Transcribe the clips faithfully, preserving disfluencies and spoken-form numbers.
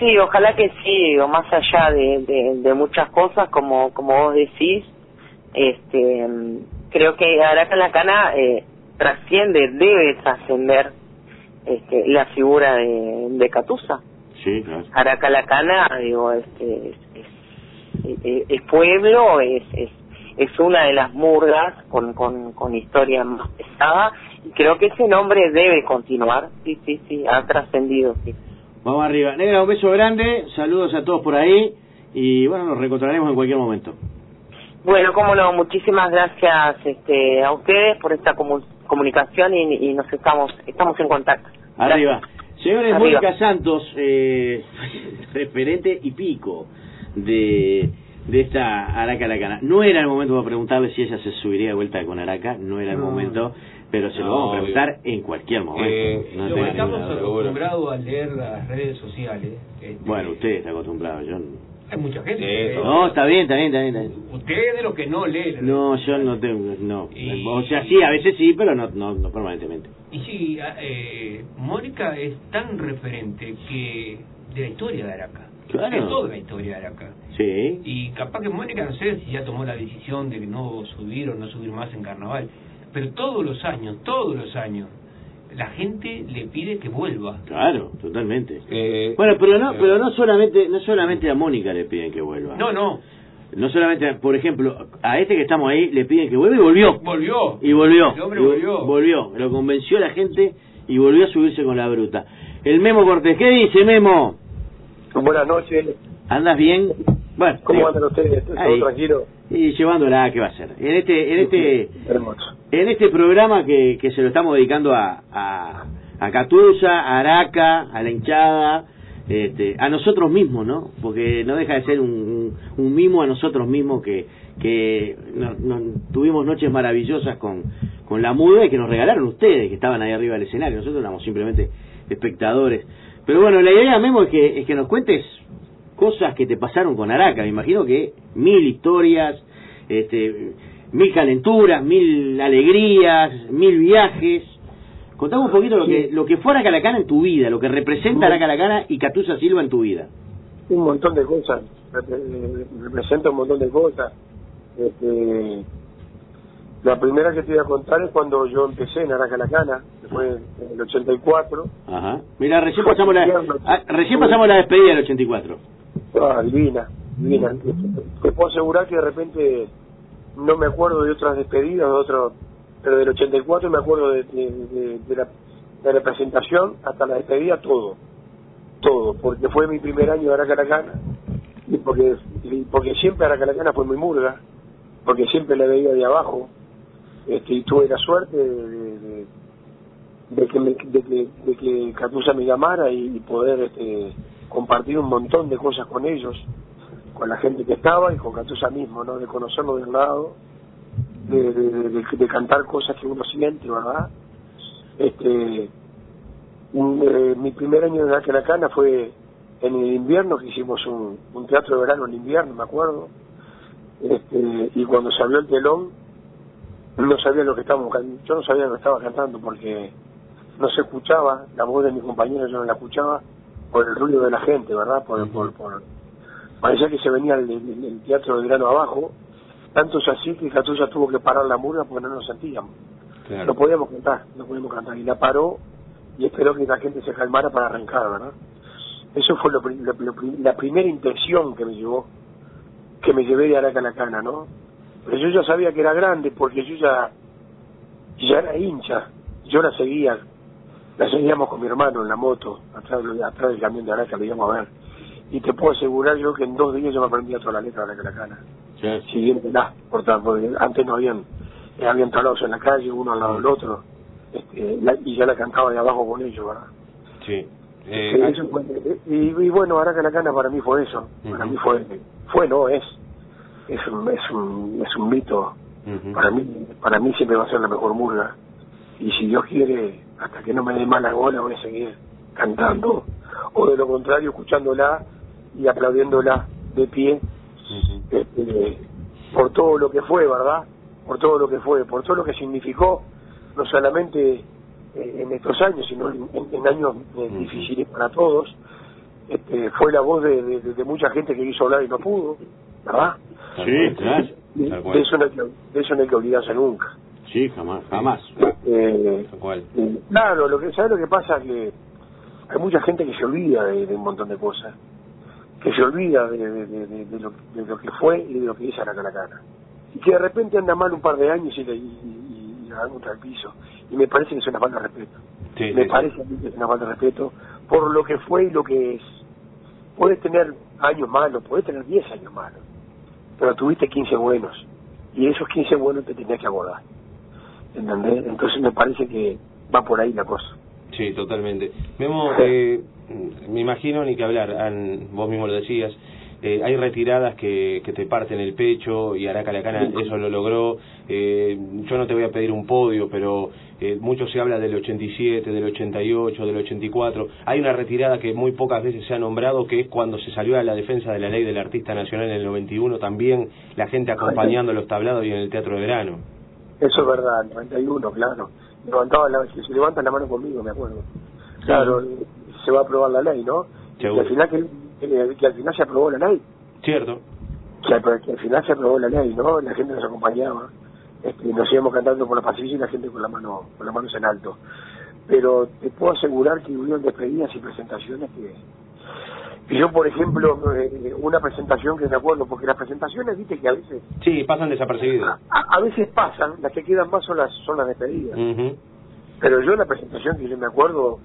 sí, ojalá que sí, o más allá de, de, de muchas cosas, como como vos decís, este, creo que Araca La Cana eh, trasciende, debe trascender este, la figura de, de Catusa. Sí, claro. Araca La Cana, digo, este, es, es, es, es pueblo, es, es es una de las murgas con, con, con historia más pesada, y creo que ese nombre debe continuar, sí, sí, sí, ha trascendido, sí. Vamos arriba. Negra, un beso grande, saludos a todos por ahí, y bueno, nos reencontraremos en cualquier momento. Bueno, cómo no, muchísimas gracias este, a ustedes por esta comu comunicación y, y nos estamos estamos en contacto. Arriba. Gracias. Señores, Arriba. Mónica Santos, eh, referente y pico de... de esta Araca La Cana. No era el momento para preguntarle si ella se subiría de vuelta con Araca, no era el no, momento, pero se no, lo vamos a preguntar obvio. En cualquier momento. Eh, no lo que estamos acostumbrados a leer las redes sociales. Este, bueno, usted está acostumbrado, yo no. Hay mucha gente. Sí, no, está bien, está bien, está bien. Está bien. Usted es de los que no lee. No, yo no tengo, no. Y, o sea, sí, a veces sí, pero no, no, no permanentemente. Y sí, eh, Mónica es tan referente que de la historia de Araca. Claro. De toda la historia de Araca. Sí. Y capaz que Mónica, no sé si ya tomó la decisión de no subir o no subir más en carnaval, pero todos los años, todos los años, la gente le pide que vuelva. Claro, totalmente. Eh, bueno, pero no, eh, pero no solamente, no solamente a Mónica le piden que vuelva. No, no. No solamente, por ejemplo, a este que estamos ahí le piden que vuelva y volvió. Volvió. Y volvió. El hombre volvió. Volvió. Lo convenció a la gente y volvió a subirse con la bruta. El Memo Cortés, ¿qué dice, Memo? Buenas noches. ¿Andas bien? Bueno, ¿cómo digo, andan ustedes? ¿Todo ahí, tranquilo? Y llevándola, ¿qué va a hacer? En este en este hermoso. En este programa que, que se lo estamos dedicando a, a, a Catusa, a Araca, a la hinchada, este, a nosotros mismos, ¿no? Porque no deja de ser un, un, un mimo a nosotros mismos que, que no, no, tuvimos noches maravillosas con, con la muda y que nos regalaron ustedes, que estaban ahí arriba del escenario. Nosotros éramos simplemente espectadores. Pero bueno, la idea, Memo, es que, es que nos cuentes cosas que te pasaron con Araca. Me imagino que mil historias, este, mil calenturas, mil alegrías, mil viajes. Contame un poquito lo que lo que fue Araca La Cana en tu vida, lo que representa Araca La Cana y Catusa Silva en tu vida. Un montón de cosas, representa un montón de cosas. Este, la primera que te voy a contar es cuando yo empecé en Araca La Cana, que fue en el ochenta y cuatro. Ajá. Mira, recién pasamos la ah, recién pasamos la despedida del ochenta y cuatro. Ah, divina, divina. Te puedo asegurar que de repente no me acuerdo de otras despedidas, de otro, pero del ochenta y cuatro me acuerdo de, de, de, de, la, de la presentación hasta la despedida, todo, todo, porque fue mi primer año de Araca La Cana, y porque, y porque siempre Araca La Cana fue muy murga, porque siempre la veía de abajo, este, y tuve la suerte de, de, de, de que me, de que de que Catusa me llamara y, y poder este, compartir un montón de cosas con ellos, con la gente que estaba y con Catusa mismo, ¿no? De conocerlo del lado, de, de, de, de, de cantar cosas que uno siente, ¿verdad? Este, un, eh, mi primer año de Araca La Cana fue en el invierno, que hicimos un, un teatro de verano en invierno, me acuerdo, este, y cuando se abrió el telón, no sabía lo que estábamos cantando, yo no sabía lo que estaba cantando porque no se escuchaba, la voz de mi compañero yo no la escuchaba por el ruido de la gente, ¿verdad? Por, por, por parecía que se venía el, el, el teatro de verano abajo, tanto es así que Catusa tuvo que parar la murga porque no nos sentíamos. Claro. No podíamos cantar, no podíamos cantar, y la paró y esperó que la gente se calmara para arrancar, ¿verdad? Eso fue lo, lo, lo, la primera impresión que me llevó, que me llevé de Araca La Cana, ¿no? Pero yo ya sabía que era grande porque yo ya, ya era hincha, yo la seguía, la seguíamos con mi hermano en la moto, atrás, atrás del camión de Araca, lo íbamos a ver. Y te puedo asegurar yo que en dos días yo me aprendía toda la letra de Araca La Cana. Sí. Siguiéndola, por tanto, porque antes no habían, eh, habían talados en la calle, uno al lado del otro, este, la, y ya la cantaba de abajo con ellos, ¿verdad? Sí. Eh, eh, eso fue, y, y bueno, Araca La Cana para mí fue eso, uh-huh. para mí fue, fue no, es, es un, es un, es un mito, uh-huh. para mí, para mí siempre va a ser la mejor murga, y si Dios quiere, hasta que no me dé mala bola voy a seguir cantando, o de lo contrario escuchándola y aplaudiéndola de pie, uh-huh. este, por todo lo que fue, ¿verdad? Por todo lo que fue, por todo lo que significó, no solamente eh, en estos años, sino en, en años eh, uh-huh. difíciles para todos, este, fue la voz de, de, de mucha gente que quiso hablar y no pudo, ¿verdad? Sí, claro. De, de, eso no hay que, de eso no hay que olvidarse nunca. Sí, jamás, jamás. Eh, ¿Cuál? eh, claro, lo que, ¿sabes lo que pasa? Que hay mucha gente que se olvida de, de un montón de cosas, que se olvida de, de, de, de, de, lo, de lo que fue y de lo que dice Araca la Cana. Y que de repente anda mal un par de años y le, y, y, y le dan contra el piso. Y me parece que es una falta de respeto. Sí, me sí, parece a mí que es una falta de respeto por lo que fue y lo que es. Puedes tener años malos, puedes tener diez años malos, pero tuviste quince buenos. Y esos quince buenos te tenías que acordar. ¿Entendés? Entonces me parece que va por ahí la cosa. Sí, totalmente. Memo, eh, me imagino, ni que hablar, an, vos mismo lo decías, eh, hay retiradas que, que te parten el pecho y Araca la Cana eso lo logró. Eh, yo no te voy a pedir un podio, pero eh, mucho se habla del ochenta y siete, del ochenta y ocho, del ochenta y cuatro. Hay una retirada que muy pocas veces se ha nombrado, que es cuando se salió a la defensa de la ley del artista nacional en el noventa y uno, también la gente acompañando los tablados y en el Teatro de Verano. Eso es verdad, el noventa y uno, claro. Levantaba la, se levantan la mano conmigo, me acuerdo. Claro, eh, se va a aprobar la ley, ¿no? Que al final que, que, que al final se aprobó la ley. Cierto. Que al, que al final se aprobó la ley, ¿no? La gente nos acompañaba. Este, nos íbamos cantando por la pasillo y la gente con la mano, con las manos en alto. Pero te puedo asegurar que hubieron despedidas y presentaciones que... Y yo, por ejemplo, eh, una presentación que me acuerdo, porque las presentaciones, viste que a veces... Sí, pasan desapercibidas. A, a veces pasan, las que quedan más son las son las despedidas. Uh-huh. Pero yo la presentación que yo me acuerdo,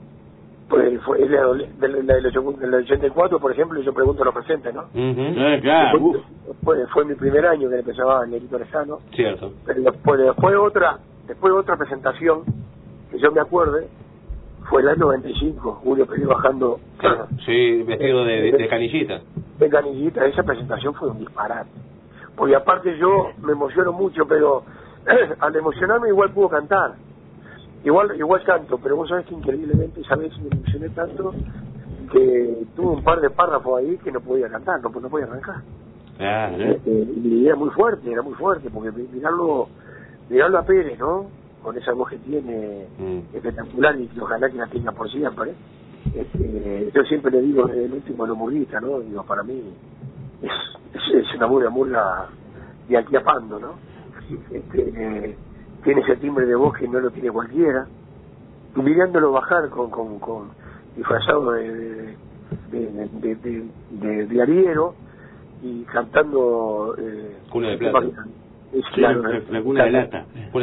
pues fue la, la, la del ochenta y cuatro, por ejemplo, y yo pregunto a los presentes, ¿no? Uh-huh. Eh, claro. Fue, fue, fue mi primer año que empezaba en Nerito Lejano. Cierto. Pero después, después otra después otra presentación que yo me acuerde, fue el año noventa y cinco, Julio Pérez bajando... Sí, vestido de, de, de canillita. De canillita, esa presentación fue un disparate. Porque aparte yo me emociono mucho, pero al emocionarme igual puedo cantar. Igual igual canto, pero vos sabés que increíblemente esa vez me emocioné tanto que tuve un par de párrafos ahí que no podía cantar, no, no podía arrancar. Ah, ¿no? Este, y era muy fuerte, era muy fuerte, porque mirarlo, mirarlo a Pérez, ¿no? Con esa voz que tiene mm. espectacular y que ojalá que la tenga por siempre. Este, yo siempre le digo el último al humorista, ¿no? Digo, para mí es, es, es una buena murga de aquí a Pando, ¿no? Este, eh, tiene ese timbre de voz que no lo tiene cualquiera. Y mirándolo bajar con, con, con disfrazado de de de, de, de, de, de ariero y cantando eh, Cuna de Plata. Es claro, la, la cuna de lata.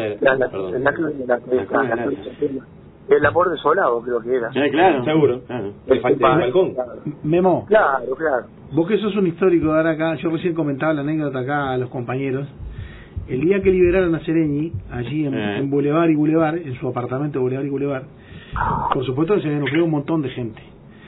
El amor desolado creo que era. Sí, claro, seguro. Claro. El, el balcón. Memo. Claro, claro. Vos que sos un histórico de acá, yo recién comentaba la anécdota acá a los compañeros. El día que liberaron a Sereñi, allí en, eh. en Boulevard y Boulevard, en su apartamento Boulevard y Boulevard, por supuesto que se nucleó un montón de gente.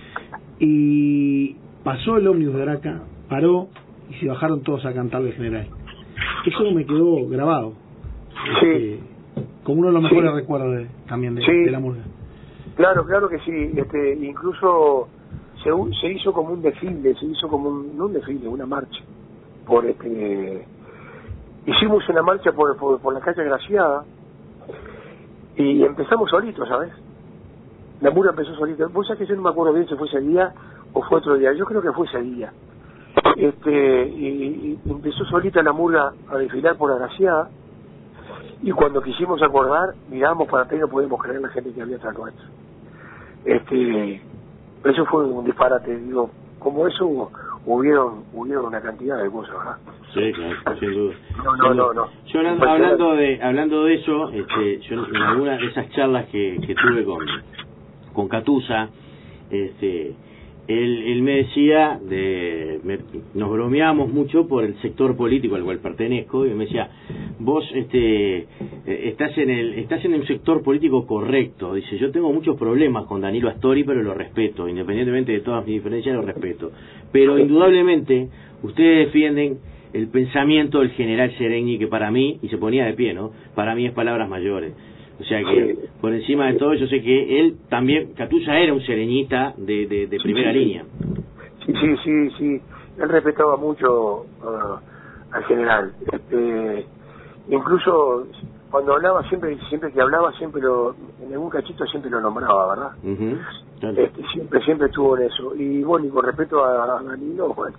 Y pasó el ómnibus de Araca, paró y se bajaron todos a cantarle al general. Eso me quedó grabado. Sí. Este, como uno de los mejores sí. recuerdos de, también de, sí. de la murga. Claro, claro que sí. Este, incluso se, se hizo como un desfile, se hizo como un, no un desfile, una marcha. Por este, hicimos una marcha por, por, por la calle Graciada y empezamos solitos, ¿sabes? La murga empezó solita. Vos sabés que yo no me acuerdo bien si fue ese día o fue otro día. Yo creo que fue ese día. Este, y, y empezó solita la murga a desfilar por Agraciada y cuando quisimos acordar miramos para atrás y no podíamos creer la gente que había atrás nuestro. Este, eso fue un disparate, digo, como eso hubieron hubieron una cantidad de cosas, ¿verdad? Sí, claro, sin duda. No, no, no, no. Yo hablando, hablando de hablando de eso, este, yo en alguna de esas charlas que, que tuve con con Catusa, este Él, él me decía, de, me, nos bromeamos mucho por el sector político al cual pertenezco, y me decía, vos este estás en el estás en el sector político correcto. Dice, yo tengo muchos problemas con Danilo Astori, pero lo respeto, independientemente de todas mis diferencias, lo respeto. Pero indudablemente, ustedes defienden el pensamiento del general Sereñi, que para mí, y se ponía de pie, ¿no? Para mí es palabras mayores. O sea que, sí. por encima de todo, yo sé que él también, Catusa era un sereñista de, de, de primera sí, sí. línea. Sí, sí, sí, sí. Él respetaba mucho uh, al general. Este, incluso cuando hablaba siempre, siempre que hablaba siempre lo, en algún cachito siempre lo nombraba, ¿verdad? Uh-huh. Claro. Este, siempre, siempre estuvo en eso. Y bueno, y con respecto a, a Danilo, bueno.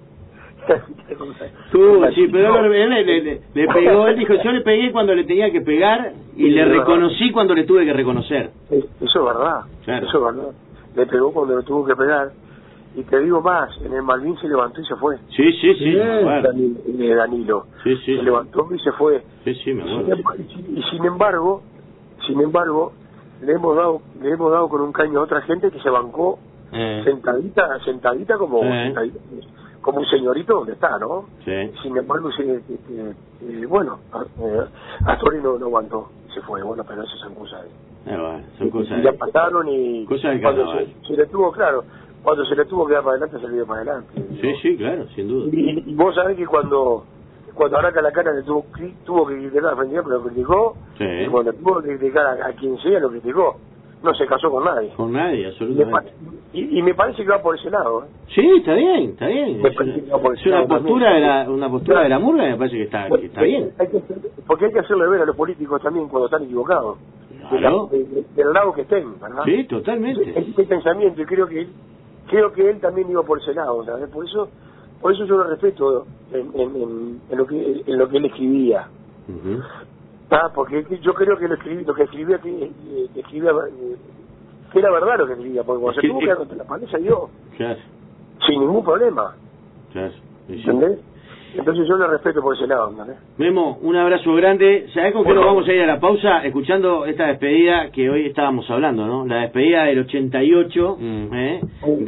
Tú, sí, pero él le, le, le, le pegó, él dijo, yo le pegué cuando le tenía que pegar y sí, le reconocí verdad. Cuando le tuve que reconocer. Eso es verdad, claro. Eso es verdad. Le pegó cuando le tuvo que pegar. Y te digo más, en el Malvin se levantó y se fue. Sí, sí, sí. Danilo, de Danilo. Sí, sí. Se levantó y se fue. Sí, sí, me acuerdo. Y, y sin embargo, sin embargo, le hemos dado, le hemos dado con un caño a otra gente que se bancó eh. sentadita, sentadita como, eh. sentadita, como un señorito donde está, ¿no? Sí. Sin embargo, se, eh, eh, bueno, eh, Astori no, no aguantó, se fue. Bueno, pero eso son cosas. Eh, bueno, son cosas. Y ya pasaron y cosas del cuando carnaval. se, se le tuvo claro. Cuando se le tuvo que dar para adelante, se le dio para adelante. Sí, ¿no? Sí, claro, sin duda. Y, y vos sabés que cuando cuando Araca la cara le tuvo, tuvo que criticar a Frente pero lo criticó, sí. Y cuando tuvo que criticar a, a quien sea, lo criticó. No se casó con nadie. Con nadie, absolutamente. Y, y me parece que va por ese lado. ¿eh? Sí, está bien, está bien. Es una, es una postura, de la, una postura claro. de la murga, me parece que está, que está bien. Hay que, porque hay que hacerle ver a los políticos también cuando están equivocados. Claro. De la, de, de, del lado que estén, ¿verdad? Sí, totalmente. Es el pensamiento y creo que creo que él también iba por ese lado, ¿sabes? Por eso, por eso yo lo respeto en, en, en, en lo que en lo que él escribía. Uh-huh. Ah, porque yo creo que lo, escribí, lo que escribía que, que escribía que era verdad lo que escribía, porque cuando es se tuvo que dar contra la pared se dio. Claro. Sin ningún problema. Claro. ¿Entendés? Entonces yo lo respeto por ese lado, ¿no? Memo, un abrazo grande. ¿Sabés con qué nos vamos a ir a la pausa? Escuchando esta despedida que hoy estábamos hablando, ¿no? La despedida del ochenta y ocho, mm. ¿eh?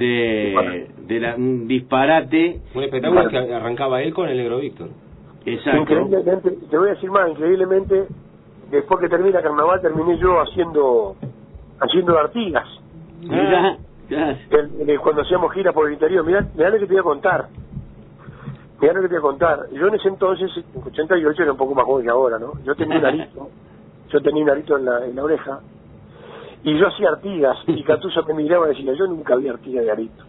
de, de la, un disparate. Un espectáculo que arrancaba él con el Negro Víctor. Exacto. Increíblemente, te voy a decir más, increíblemente, después que termina Carnaval, terminé yo haciendo haciendo Artigas. Ah, el, el, cuando hacíamos gira por el interior. Mirá, mirá lo que te voy a contar. Mirá lo que te voy a contar. Yo en ese entonces, en ochenta y ocho, era un poco más joven que ahora, ¿no? Yo tenía un arito, yo tenía un arito en la, en la oreja, y yo hacía Artigas, y Catusa me miraba y decía, yo nunca vi Artigas de arito.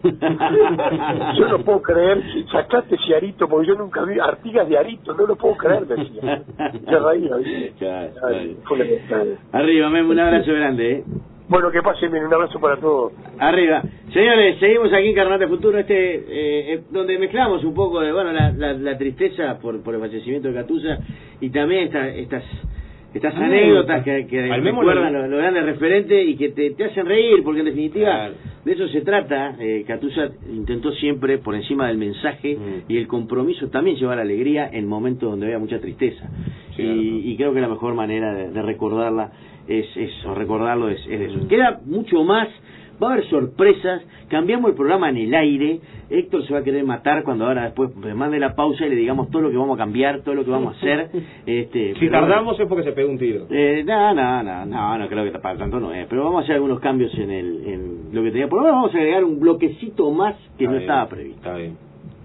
Yo no puedo creer, sacaste ese arito, porque yo nunca vi Artigas de arito, no lo puedo creer, decía. Se reía, ¿viste? Claro, claro. Arriba, Memo, un abrazo grande, ¿eh? Bueno, que pasen bien, un abrazo para todos. Arriba. Señores, seguimos aquí en Carnaval de Futuro, este eh, eh, donde mezclamos un poco de bueno la, la, la tristeza por, por el fallecimiento de Catusa y también esta, estas estas ah, anécdotas que, que recuerdan los, los grandes referentes y que te, te hacen reír, porque en definitiva claro. de eso se trata. eh, Catusa intentó siempre, por encima del mensaje mm. y el compromiso, también llevar alegría en momentos donde había mucha tristeza. Sí, y, claro. y creo que la mejor manera de, de recordarla es eso, recordarlo es, es eso. Queda mucho más, va a haber sorpresas, cambiamos el programa en el aire, Héctor se va a querer matar cuando ahora después me mande la pausa y le digamos todo lo que vamos a cambiar, todo lo que vamos a hacer. este, si tardamos bueno, es porque se pegó un tiro. Eh, no, no, no, no, no creo que para tanto no es, pero vamos a hacer algunos cambios en el en lo que tenía. Por lo menos vamos a agregar un bloquecito más que está no bien, estaba previsto. Está bien.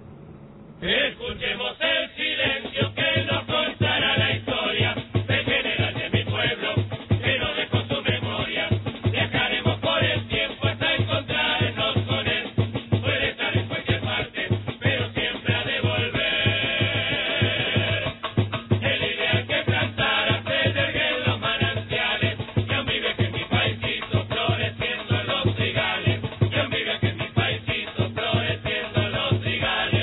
Escuchemos el silencio que nos contará la historia del general de mi pueblo, que nos dejó su memoria. Viajaremos por el tiempo hasta encontrarnos con él. Puede estar en cualquier parte, pero siempre ha de volver. El ideal que plantara se yergue en los manantiales, y aún vive que en mi paisito floreciendo en los trigales, y aún vive que en mi paisito floreciendo en los trigales.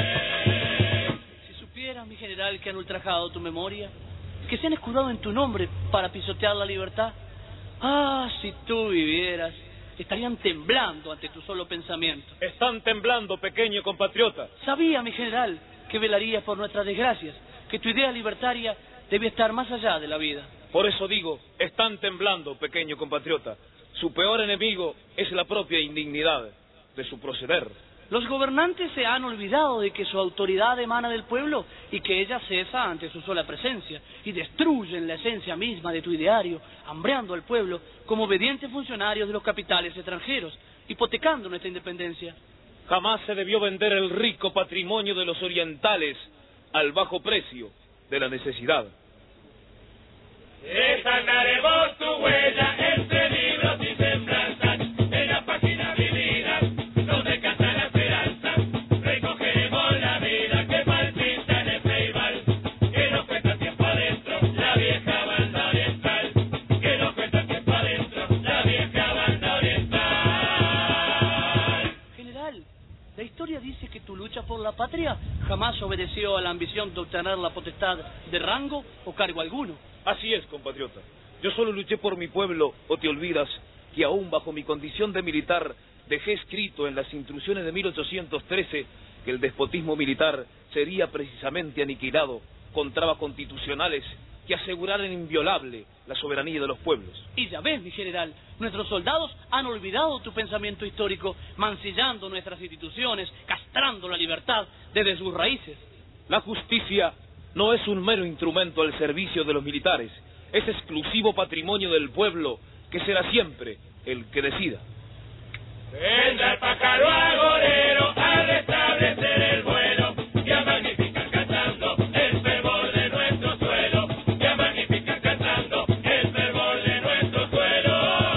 Que han ultrajado tu memoria, que se han escudado en tu nombre para pisotear la libertad. Ah, si tú vivieras, estarían temblando ante tu solo pensamiento. Están temblando, pequeño compatriota. Sabía, mi general, que velarías por nuestras desgracias, que tu idea libertaria debía estar más allá de la vida. Por eso digo, están temblando, pequeño compatriota. Su peor enemigo es la propia indignidad de su proceder. Los gobernantes se han olvidado de que su autoridad emana del pueblo y que ella cesa ante su sola presencia, y destruyen la esencia misma de tu ideario, hambreando al pueblo como obedientes funcionarios de los capitales extranjeros, hipotecando nuestra independencia. Jamás se debió vender el rico patrimonio de los orientales al bajo precio de la necesidad. Desandaremos tu huella entre libros y semblanzas, en la página vivida donde canta la esperanza. Recogeremos la vida que palpita en el Ceibal, que nos cuenta tiempo adentro la vieja banda de La historia dice que tu lucha por la patria jamás obedeció a la ambición de obtener la potestad de rango o cargo alguno. Así es, compatriota. Yo solo luché por mi pueblo, o te olvidas que aún bajo mi condición de militar dejé escrito en las instrucciones de mil ochocientos trece que el despotismo militar sería precisamente aniquilado con trabas constitucionales que aseguraran inviolable la soberanía de los pueblos. Y ya ves, mi general, nuestros soldados han olvidado tu pensamiento histórico, mancillando nuestras instituciones, castrando la libertad desde sus raíces. La justicia no es un mero instrumento al servicio de los militares, es exclusivo patrimonio del pueblo, que será siempre el que decida. Entra el pájaro agorero a restablecer el vuelo, ya magnifican cantando el fervor de nuestro suelo, ya magnifican cantando el fervor de nuestro suelo.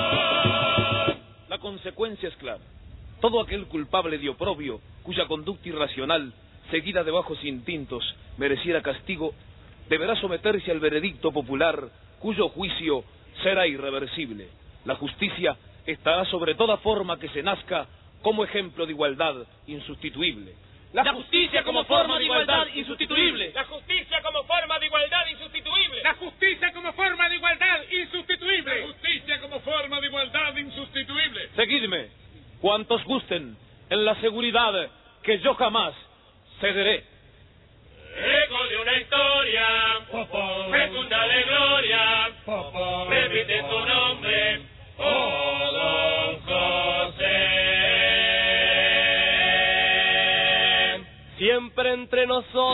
La consecuencia es clara. Todo aquel culpable de oprobio, cuya conducta irracional, seguida de bajos instintos, mereciera castigo, deberá someterse al veredicto popular, cuyo juicio será irreversible. La justicia estará sobre toda forma que se nazca como ejemplo de igualdad insustituible. La justicia como forma de igualdad insustituible. La justicia como forma de igualdad insustituible. La justicia como forma de igualdad insustituible. La justicia como forma de igualdad insustituible. Seguidme, cuantos gusten, en la seguridad que yo jamás cederé. Eco de una historia, fecunda de gloria, repite tu nombre, oh Don José. Siempre entre nosotros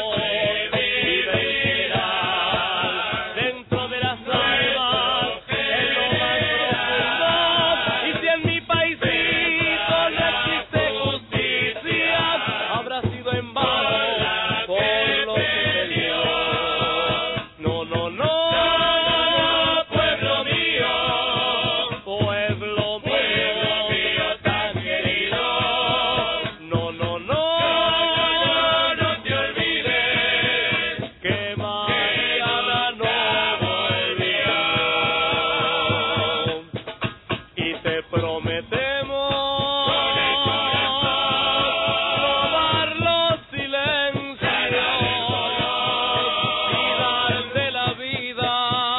vivirá, dentro de las almas, en lo más profundo. Y si en mi paisito no existe justicia, habrá sido en vano por lo que se dio. No, no, no, pueblo mío, pueblo pueblo mío tan querido. no, no, no, No te olvides que mañana no volvió. Y te prometemos robar los silencios y darte la vida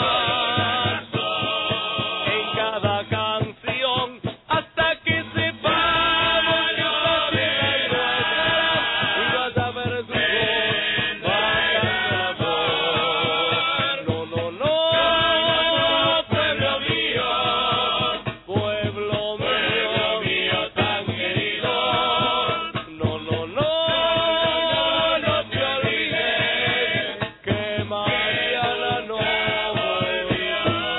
en cada canción hasta que sepamos que estás en la nuestra y vas a ver su voz bajando la voz. No, no, no, pueblo mío, pueblo pueblo mío, mío tan querido. no, no, no, no te olvides que mañana no volvió.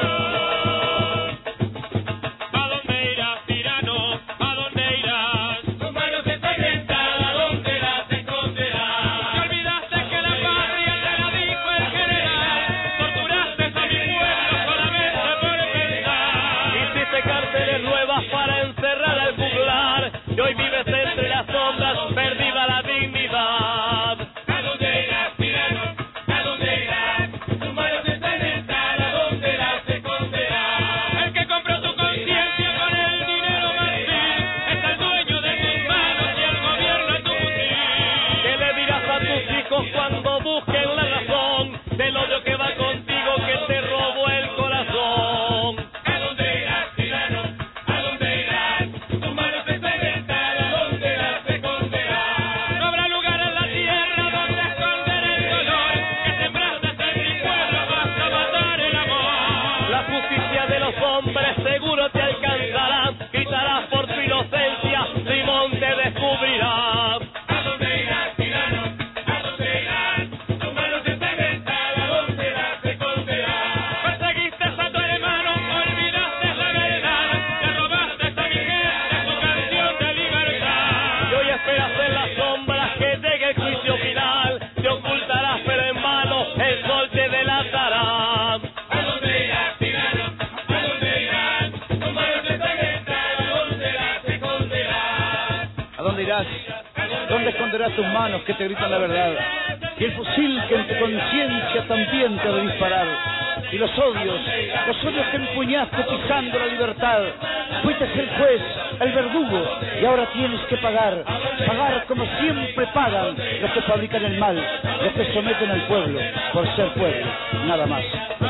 ¿A dónde irás, tirano? ¿A dónde irás? Tus manos ensangrentadas, ¿a dónde las esconderás? ¿Te olvidaste que la patria te la dijo el general? Torturaste a mi pueblo solamente por pensar. Hiciste cárceles nuevas para encerrar al juglar y hoy vives entre las sombras, perdida la dignidad. ¿A dónde irás, tirano? ¿A dónde irás? Tus manos ensangrentadas, ¿a dónde las esconderás? El que compró tu conciencia con el dinero marfil es el dueño de tus manos y el gobierno de tu fusil. ¿Qué le dirás a tus hijos cuando busquen la razón del odio que va contigo que te robó el corazón? ¿A dónde irás, tirano? ¿A dónde irás? Tus manos ensangrentadas, ¿a dónde las esconderás? No habrá lugar en la tierra donde esconder el dolor que sembraste en mi pueblo, basta matar el amor. La justicia de los hombres seguro te alcanzará, gritarás por tu inocencia, Simón te descubrirá. ¿A dónde irás, tirano? ¿A dónde irás? Tus manos ensangrentadas, ¿a dónde las esconderás? Perseguiste a tu hermano, olvidaste la verdad, le robaste a mi gente su canción de libertad. Y hoy esperas en las sombras que llegue el juicio final, te ocultarás pero en vano el sol te delatará. ¿A dónde irás, tirano? ¿A dónde irás? Tus manos ensangrentadas, ¿a dónde las esconderás? ¿A dónde irás? ¿Dónde esconderás tus manos que te gritan la verdad? Y el fusil que en tu conciencia también te ha de disparar. y los odios, los odios que empuñaste pisando la libertad. Fuiste el juez, el verdugo, y ahora tienes que pagar, pagar como siempre pagan los que fabrican el mal, los que someten al pueblo por ser pueblo, nada más.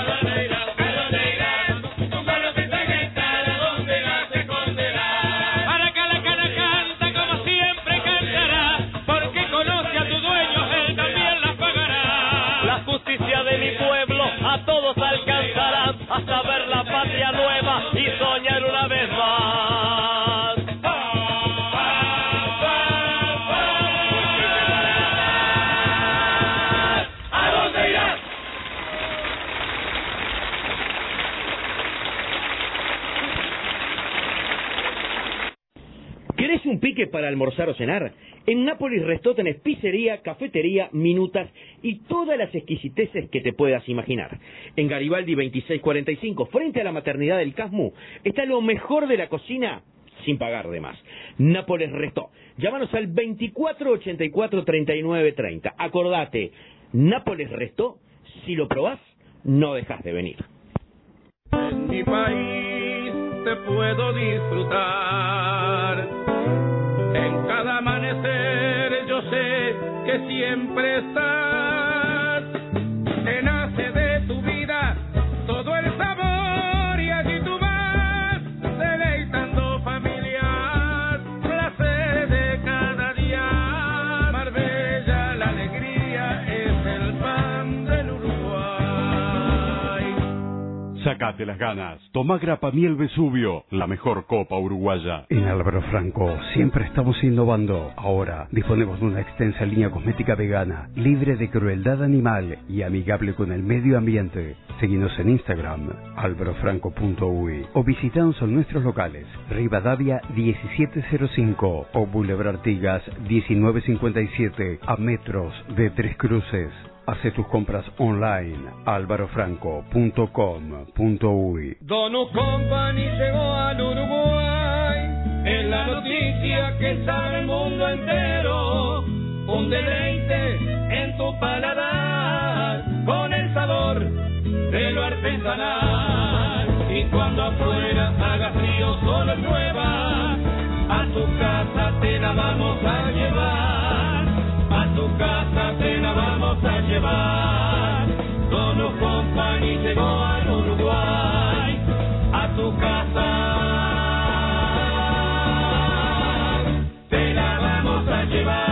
A todos alcanzarás hasta ver la patria nueva y soñar una vez más. ¿A dónde irás? ¿Querés un pique para almorzar o cenar? En Nápoles Restó tenés pizzería, cafetería, minutas y todas las exquisiteces que te puedas imaginar. En Garibaldi veintiséis cuarenta y cinco, frente a la maternidad del Casmu, está lo mejor de la cocina sin pagar de más. Nápoles Restó. Llámanos al veinticuatro ochenta y cuatro treinta y nueve treinta. Acordate, Nápoles Restó, si lo probás, no dejas de venir. En mi país te puedo disfrutar. En cada amanecer yo sé que siempre estás. Te nace de tu vida todo el sabor y allí tú vas deleitando familias, placeres de cada día. Marbella, la alegría es el pan del Uruguay. Sácate las ganas. Tomá Grapa Miel Vesubio, la mejor copa uruguaya. En Álvaro Franco siempre estamos innovando. Ahora disponemos de una extensa línea cosmética vegana, libre de crueldad animal y amigable con el medio ambiente. Seguinos en Instagram, alvarofranco punto uy, o visitanos en nuestros locales, Rivadavia diecisiete cero cinco o Boulevard Artigas diecinueve cincuenta y siete, a metros de Tres Cruces. Hace tus compras online, alvarofranco punto com punto uy. Donut Company llegó al Uruguay, es la noticia que sabe el mundo entero. Un deleite en tu paladar, con el sabor de lo artesanal. Y cuando afuera haga frío, solo llueva, a tu casa te la vamos a llevar. A tu casa te la vamos a llevar. Donut Company llegó al Uruguay. A tu casa te la vamos a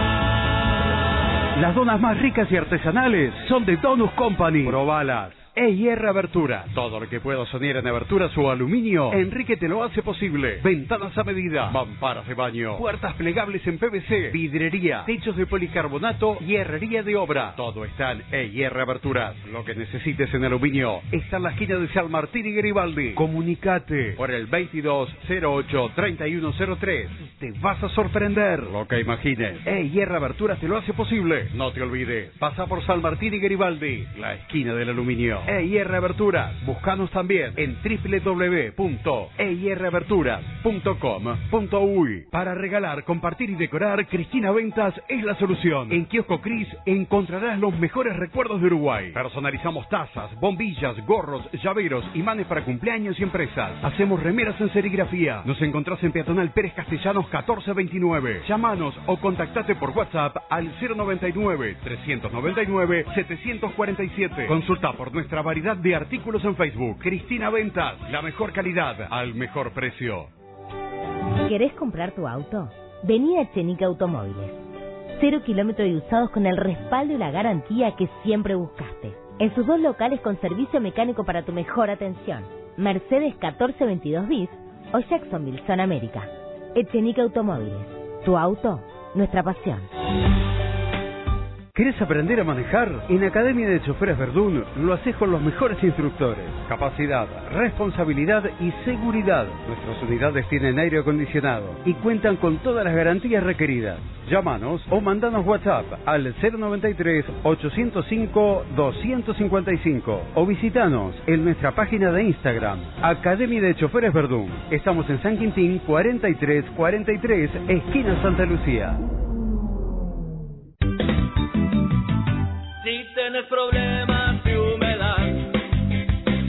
llevar. Las donas más ricas y artesanales son de Donut Company. Probalas. E I R Abertura. Todo lo que puedo soñar en aberturas o aluminio, Enrique te lo hace posible. Ventanas a medida, mamparas de baño, puertas plegables en P V C, vidrería, techos de policarbonato y herrería de obra. Todo está en E I R Aberturas. Lo que necesites en aluminio está en la esquina de San Martín y Garibaldi. Comunicate por el veintidós cero ocho treinta y uno cero tres. Te vas a sorprender. Lo que imagines, E I R Aberturas te lo hace posible. No te olvides, pasa por San Martín y Garibaldi, la esquina del aluminio. E I R Aberturas. Búscanos también en doble u doble u doble u punto e i r aberturas punto com punto uy. Para regalar, compartir y decorar, Cristina Ventas es la solución. En Kiosco Cris encontrarás los mejores recuerdos de Uruguay. Personalizamos tazas, bombillas, gorros, llaveros, imanes para cumpleaños y empresas. Hacemos remeras en serigrafía. Nos encontrás en Peatonal Pérez Castellanos catorce veintinueve. Llámanos o contactate por WhatsApp al cero noventa y nueve, trescientos noventa y nueve, setecientos cuarenta y siete. Consulta por nuestra variedad de artículos en Facebook. Cristina Ventas, la mejor calidad al mejor precio. ¿Querés comprar tu auto? Vení a Echenique Automóviles. Cero kilómetros y usados con el respaldo y la garantía que siempre buscaste. En sus dos locales con servicio mecánico para tu mejor atención. Mercedes catorce veintidós bis o Jacksonville, Zona América. Echenique Automóviles. Tu auto, nuestra pasión. ¿Querés aprender a manejar? En Academia de Choferes Verdún lo haces con los mejores instructores. Capacidad, responsabilidad y seguridad. Nuestras unidades tienen aire acondicionado y cuentan con todas las garantías requeridas. Llámanos o mandanos WhatsApp al cero noventa y tres, ochocientos cinco, doscientos cincuenta y cinco o visitanos en nuestra página de Instagram, Academia de Choferes Verdún. Estamos en San Quintín cuarenta y tres cuarenta y tres, esquina Santa Lucía. Si tienes problemas de humedad,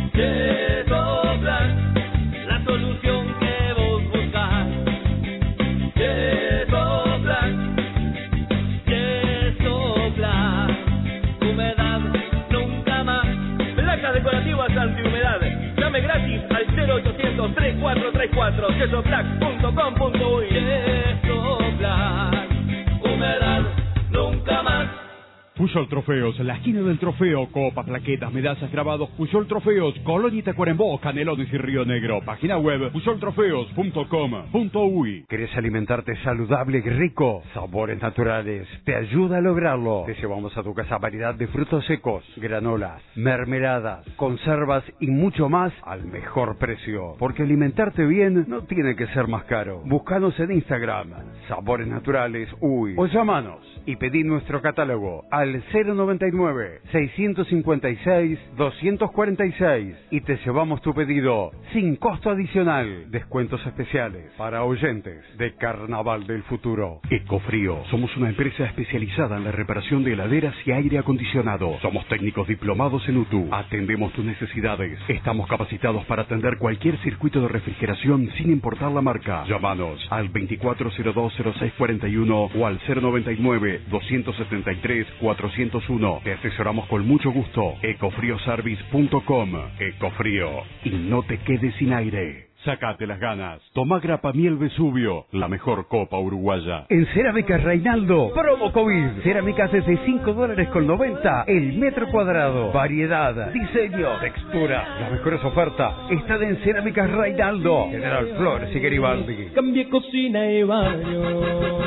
queso black punto com punto uy. Queso Black, humedad nunca más. Puyol Trofeos, la esquina del trofeo, copas, plaquetas, medallas, grabados, Puyol Trofeos, Colonia y Tacuarembó, Canelones y Río Negro. Página web puyol trofeos punto com punto uy. ¿Querés alimentarte saludable y rico? Sabores Naturales te ayuda a lograrlo. Te llevamos a tu casa variedad de frutos secos, granolas, mermeladas, conservas y mucho más al mejor precio. Porque alimentarte bien no tiene que ser más caro. Búscanos en Instagram, Sabores Naturales Uy, o llámanos y pedí nuestro catálogo al cero noventa y nueve, seiscientos cincuenta y seis, doscientos cuarenta y seis y te llevamos tu pedido sin costo adicional. Descuentos especiales para oyentes de Carnaval del Futuro. Ecofrío. Somos una empresa especializada en la reparación de heladeras y aire acondicionado. Somos técnicos diplomados en U T U. Atendemos tus necesidades. Estamos capacitados para atender cualquier circuito de refrigeración sin importar la marca. Llámanos al veinticuatro cero dos cero seis cuarenta y uno o al cero noventa y nueve, doscientos setenta y tres, cuatrocientos uno. Te asesoramos con mucho gusto. ecofrioservice punto com. Ecofrío. Y no te quedes sin aire. Sacate las ganas. Toma Grapa Miel Vesubio, la mejor copa uruguaya. En Cerámicas Reinaldo, promo COVID. Cerámicas desde cinco dólares con noventa el metro cuadrado. Variedad, diseño, textura. Las mejores ofertas están en Cerámicas Reinaldo. General Flores y Garibaldi. Cambie cocina y baño.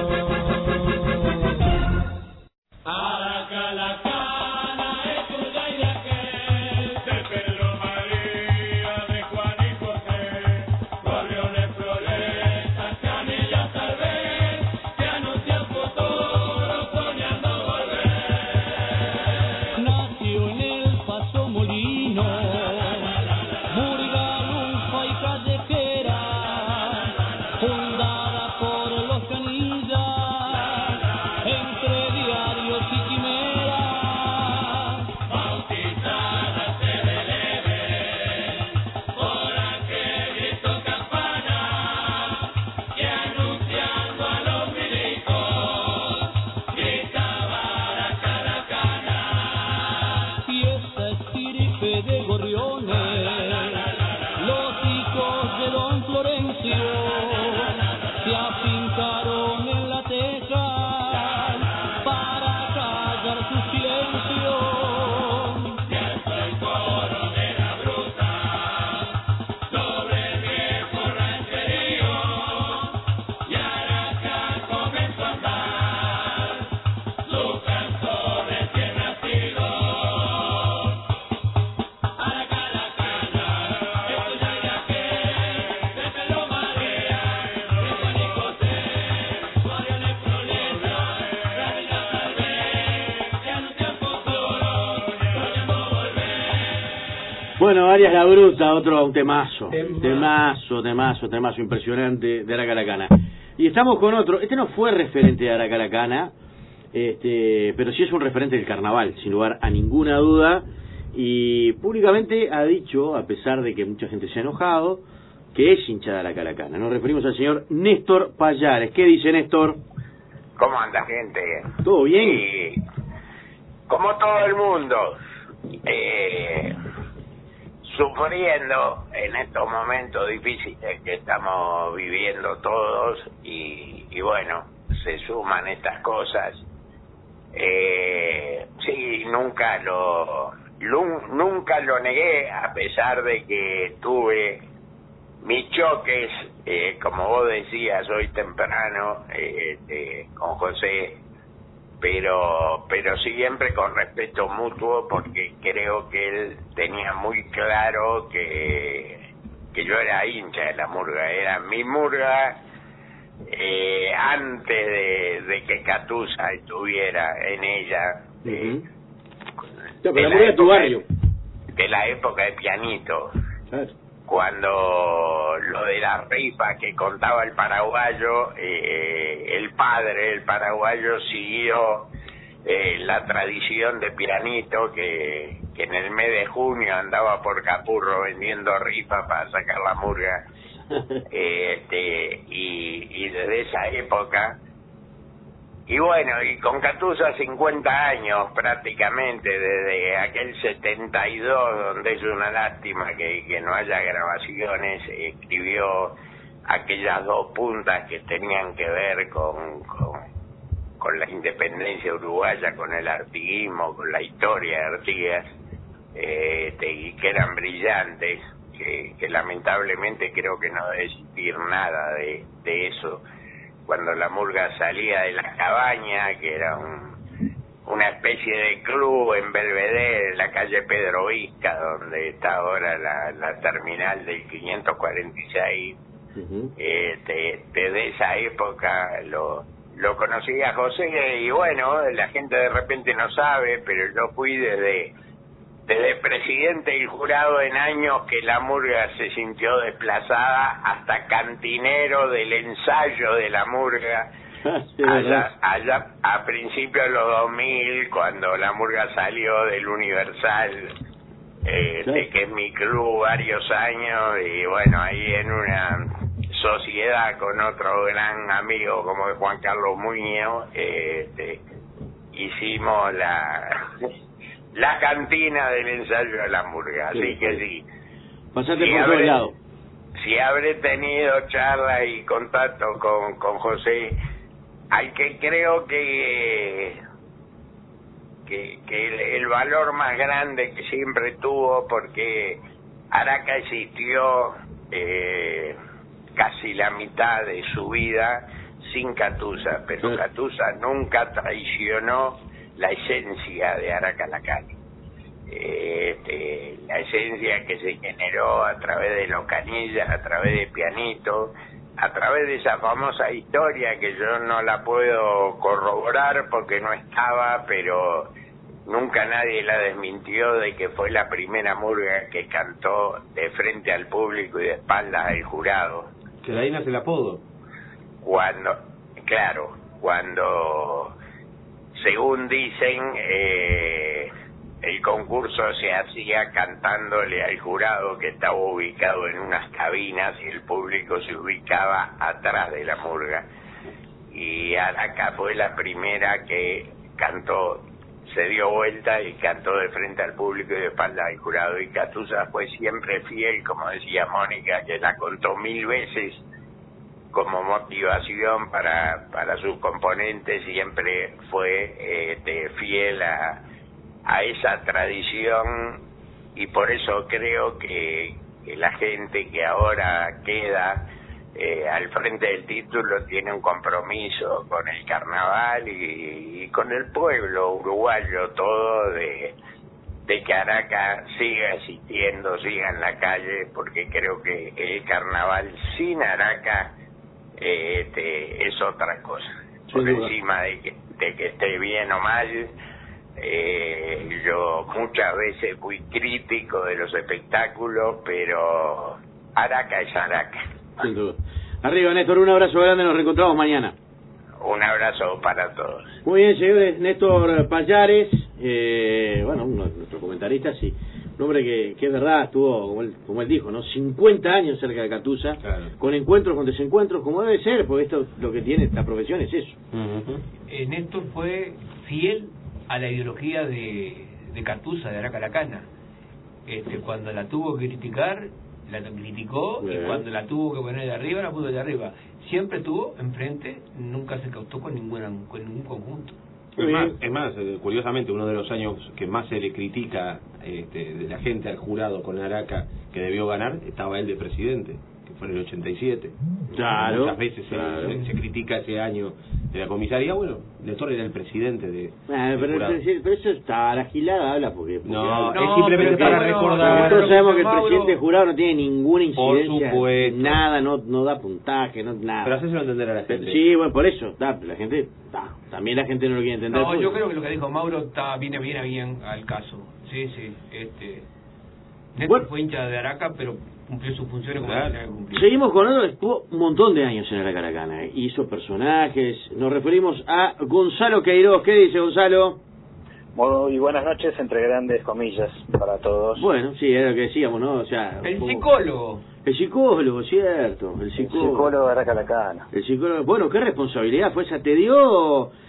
Bueno, Arias la Bruta, otro temazo, temazo, temazo, temazo impresionante de Aracalacana. Y estamos con otro, este no fue referente de Aracalacana, este, pero sí es un referente del carnaval, sin lugar a ninguna duda, y públicamente ha dicho, a pesar de que mucha gente se ha enojado, que es hincha de Aracalacana. Nos referimos al señor Néstor Pallares. ¿Qué dice Néstor? ¿Cómo anda, gente? ¿Todo bien? Y, como todo el mundo, eh... sufriendo en estos momentos difíciles que estamos viviendo todos y, y bueno, se suman estas cosas. Eh, sí, nunca lo, lo nunca lo negué, a pesar de que tuve mis choques, eh, como vos decías hoy temprano, eh, eh, con José, pero pero siempre con respeto mutuo, porque creo que él tenía muy claro que que yo era hincha de la murga, era mi murga, eh, antes de, de que Catusa estuviera en ella, uh-huh. eh, de, la la de tu barrio, de la época de Pianito, claro. Cuando lo de la rifa que contaba el paraguayo, eh, el padre del paraguayo siguió eh, la tradición de Pianito, que, que en el mes de junio andaba por Capurro vendiendo rifa para sacar la murga, eh, este, y, y desde esa época, y bueno, y con Catusa cincuenta años prácticamente, desde aquel setenta y dos, donde es una lástima que, que no haya grabaciones, escribió aquellas dos puntas que tenían que ver con, con, con la independencia uruguaya, con el artiguismo, con la historia de Artigas, eh, y que eran brillantes, que, que lamentablemente creo que no debe existir nada de, de eso. Cuando la murga salía de la cabaña, que era un, una especie de club en Belvedere, en la calle Pedro Vizca, donde está ahora la, la terminal del quinientos cuarenta y seis, uh-huh. eh, desde esa época lo, lo conocí a José, y bueno, la gente de repente no sabe, pero yo fui desde... desde presidente del jurado en años que la murga se sintió desplazada, hasta cantinero del ensayo de la murga, sí, allá, allá a principios de los dos mil, cuando la murga salió del Universal, eh, sí. de que es mi club varios años, y bueno, ahí en una sociedad con otro gran amigo como es Juan Carlos Muñoz, eh, este, hicimos la... la cantina del ensayo de la murga, así sí, que sí. Pasaste si por habré, todos lados. Si habré tenido charla y contacto con, con José, al que creo que que, que el, el valor más grande que siempre tuvo, porque Araca existió eh, casi la mitad de su vida sin Catusa, pero sí. Catusa nunca traicionó la esencia de Araca la Calle, eh, este, la esencia que se generó a través de los Canillas, a través de Pianito, a través de esa famosa historia que yo no la puedo corroborar porque no estaba, pero nunca nadie la desmintió, de que fue la primera murga que cantó de frente al público y de espaldas al jurado. Que de ahí nace el apodo. Cuando, claro, cuando... según dicen, eh, el concurso se hacía cantándole al jurado, que estaba ubicado en unas cabinas, y el público se ubicaba atrás de la murga. Y Araca fue la primera que cantó, se dio vuelta y cantó de frente al público y de espalda al jurado. Y Catusa fue siempre fiel, como decía Mónica, que la contó mil veces, como motivación para para sus componentes, siempre fue este, fiel a, a esa tradición, y por eso creo que, que la gente que ahora queda eh, al frente del título tiene un compromiso con el carnaval y, y con el pueblo uruguayo todo, de, de que Araca siga existiendo, siga en la calle, porque creo que el carnaval sin Araca Eh, este, es otra cosa. Por sí, encima de que, de que esté bien o mal, eh, yo muchas veces fui crítico de los espectáculos, pero Araca es Araca. Sin duda. Arriba, Néstor, un abrazo grande, nos reencontramos mañana. Un abrazo para todos. Muy bien, señores, Néstor Pallares, eh, bueno, uno de nuestros comentaristas, y un hombre que, que es verdad, estuvo, como él, como él dijo, ¿no? cincuenta años cerca de Catusa, claro. Con encuentros, con desencuentros, como debe ser, porque esto lo que tiene esta profesión es eso. Uh-huh. eh, Néstor fue fiel a la ideología de, de Catusa, de Araca la Cana. Este, cuando la tuvo que criticar, la criticó, bien. Y cuando la tuvo que poner de arriba, la puso de arriba. Siempre estuvo enfrente, nunca se cautó con, ninguna, con ningún conjunto. Es más, es más, curiosamente, uno de los años que más se le critica este, de la gente al jurado con Araca, que debió ganar, estaba él de presidente, que fue en el ochenta y siete. Claro. Muchas veces claro. se, se, se critica ese año de la comisaría. Bueno, Néstor era el presidente de ah, pero, pero, pero eso está, la gilada habla porque, porque no, habla. es simplemente para bueno, recordar. Nosotros sabemos que el presidente del jurado no tiene ninguna incidencia, por supuesto. Nada, no no da puntaje, no nada. Pero hacéselo entender a la gente. Sí, bueno, por eso, da, la gente, da, también la gente no lo quiere entender. No, yo creo que lo que dijo Mauro está viene bien bien al caso. Sí, sí, este Néstor bueno. fue hincha de Araca, pero cumplió sus funciones como claro. tenía que cumplir. Seguimos con otro, estuvo un montón de años en Araca la Cana, ¿eh? Hizo personajes. Nos referimos a Gonzalo Queiroz. ¿Qué dice Gonzalo? Muy buenas noches, entre grandes comillas, para todos. Bueno, sí, era lo que decíamos, ¿no? O sea, el psicólogo. El psicólogo, cierto. El psicólogo. El psicólogo de Araca la Cana. El psicólogo. Bueno, ¿qué responsabilidad fue esa? ¿Te dio